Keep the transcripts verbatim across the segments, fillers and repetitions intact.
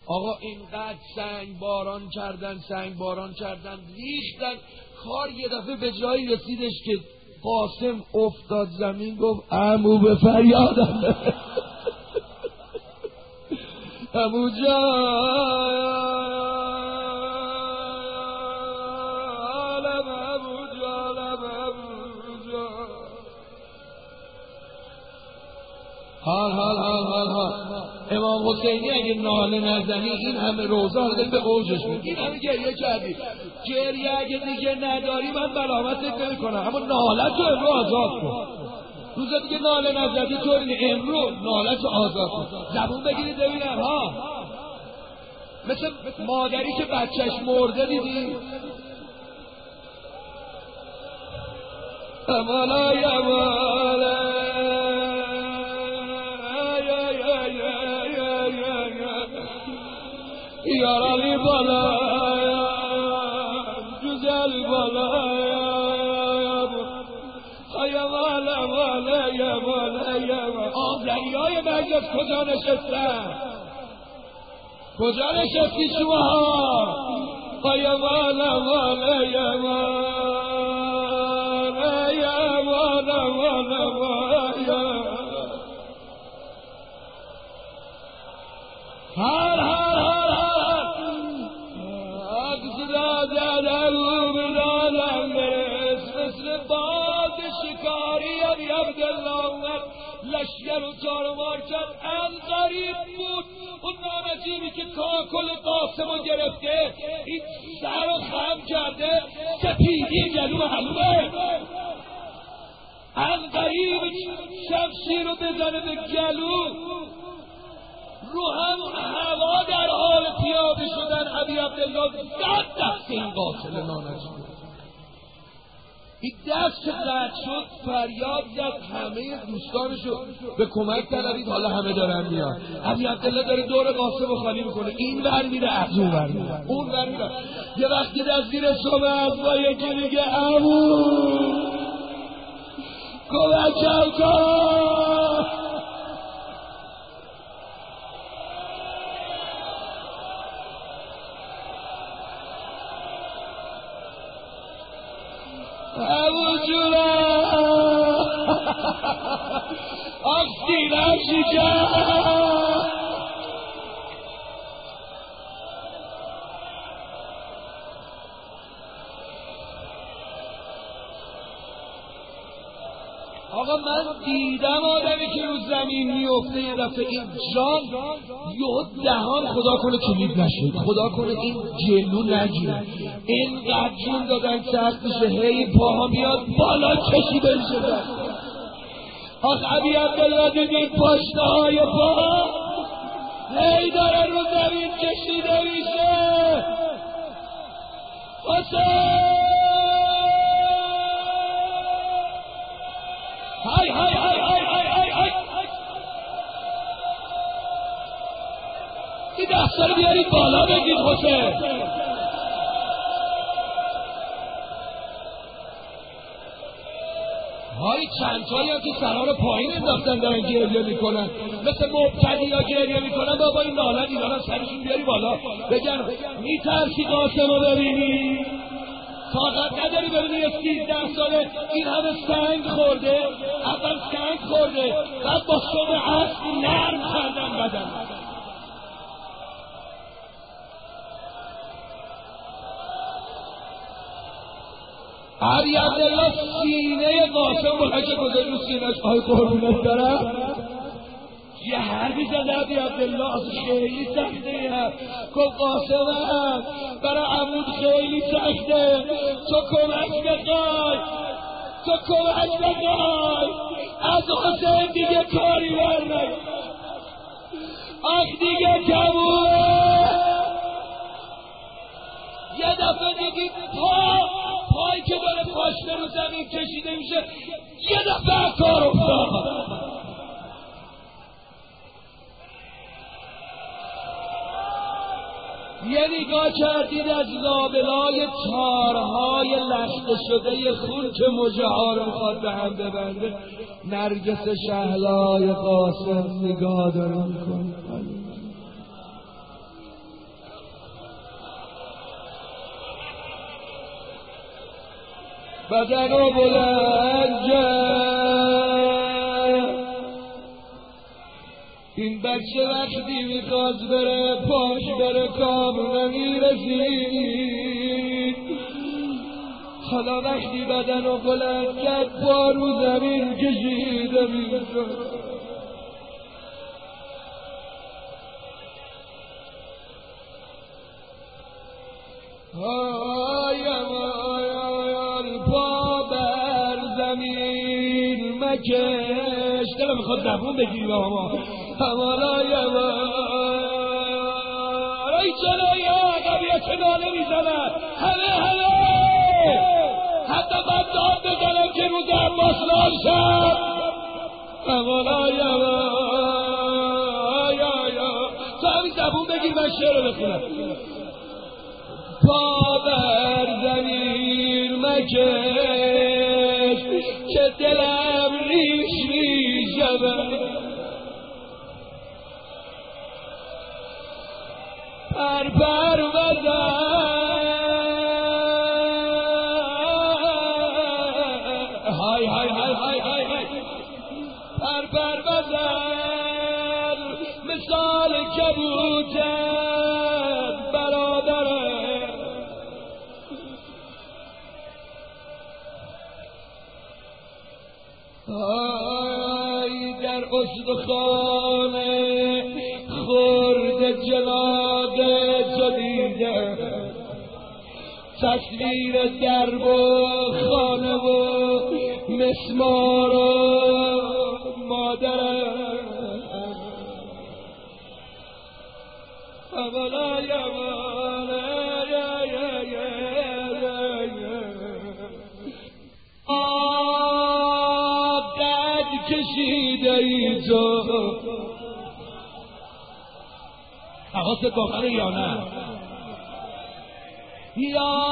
آقا اینقدر سنگ باران کردن سنگ باران کردن ریختن، کار یه دفعه به جایی رسیدش که قاسم افتاد زمین، گفت عمو به فریادم عمو جانم عمو جانم عمو جان. حال حال حال حال حال امام حسینی اگه ناله نزنی این همه روزا رو به اوجش بود، این همه گریه کردی، گریه اگه دیگه نداری من بلامتت نمی کنم، اما ناله تو امرو آزاد کن. روزا دیگه ناله نزدی تو امرو ناله تو آزاد کن، زبون بگیرید ببینم ها. مثل مادری که بچهش مرده دیدی امالا یمالا یارالی بالا جزل بالا یا بالا بالا یا بالا یا بالا. آمدنیای مجلس کجا نشستن؟ کجا نشستی شما؟ یا بالا بالا یا بالا یا بالا بالا بالا. هر هر هر مثل باد شکاری علی عبدالله لشگر و جارمار کرد. از غریب بود اون نامجیبی که کاکل قاسم رو گرفته، این سر رو خم کرده، سپیدی گلو حلوه. از غریب شمشیر رو بزنه به گلو، رو هم هوا در حال پیاده شدن علی عبدالله زد دست این قاتل نامجید. این دست که قطع شد فریاد زد، همه دوستانشو به کمک طلبید. حالا همه دارن میان، علی عبدالله داره دور قاسم خالی میکنه، این ور میره از اون ور میره اون ور میره. یه وقتی در زیر صبح با یکی میگه عمو کمکم کن، عمو جونم آخ سینم شکست. آقا من دیدم آدمی که رو زمین میفته یه دفعه این جان یه دهان خدا کنه کلید نشد، خدا کنه این جلو نگیره، اینقدر جون دادن سخت میشه، هی پاها میاد بالا کشیده میشه. آخ علی عبدالله دیدین پاشنه های پا هی داره رو زمین کشیده میشه. حسین های های های های های های های این دستا رو بیارید بالا بگید حسین. های چند تایی هم که سرها رو پایین انداختن دارن گریه میکنن، مثل مبتدی ها گریه میکنن. بابا این نالن اینا رو سرشون بیاری بالا بگن میترسی قاسم رو ببینی؟ طاقت نداری ببینی یه سیزده ساله این همه سنگ خورده، اول سنگ خورده بعد با صبح عصر نرم کردن بدن. علی عبدالله سینه قاسم بلکه گذاری رو سینهش، آی قربونت دارم یه حرفی زده علی عبدالله از خیلی سخته یه حرف گفت قاسمم برای عمود خیلی سخته، تو کمک بخوای تو کمک بخوای از حسین دیگه کاری برنگ، آخ دیگه تمومه. یه دفعه دیدید پا پایی که داره پاشنه رو زمین کشیده میشه، یه دفعه کار افتاد. یه نگاه کردید از لابلای تارهای لخته شده خون که مژه ها رو میخواد به هم ببنده، نرگس شهلای قاسم نگاه داره میکنه. بدن و بلند کرد. این بچه وقتی میخواست بره پاش بره کام نمیرسید، حالا وقتی بدن و بلند کرد پا رو زمین کشیده میشد. آیم آیم پا بر زمین مکش. دلم میخواد زبون بگیری با ما. همان آیم ای جلوی قبیه که ناله میزند همه همه حتی من داد بزنم که روز عباس لال شد. همان آیم آیم تو همین زبون بگیر من شعر رو بخونم. پا بر زمین مکش که دلم ریش ریش شود. پر پر بزن های های های های های های پر پر بزن مثال کبوتر برادره. آی در استخوان خورد جناب تو دیده تصویر درب و خانه و مسمار و مادر. اولا یوانا یا یا یا آب دد کشیده ای تو. حواست باخره یا نه؟ یا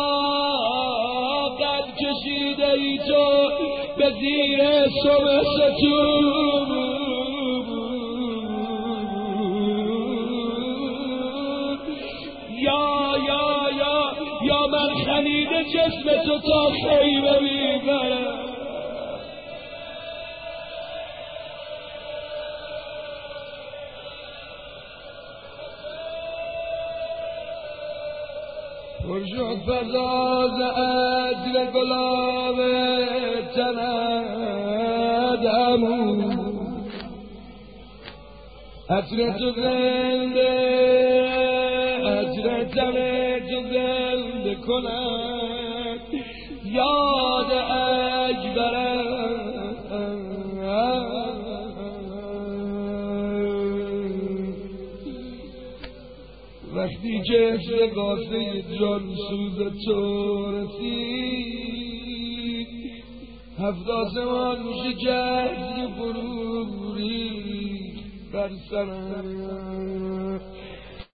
قد کشیده ای تو به زیر صبح ستون. یا یا یا یا من خمیده جسم تو تا خیمه میبرم. پر شد فضاز عطر گلاب تند امون. عطر تو زنده عطر تن تو زنده کند یاد اکبرم. وقتی که عشق قاسه جان سوز تو رسید هفت آسمان شکست فرو ریخت بر سرم.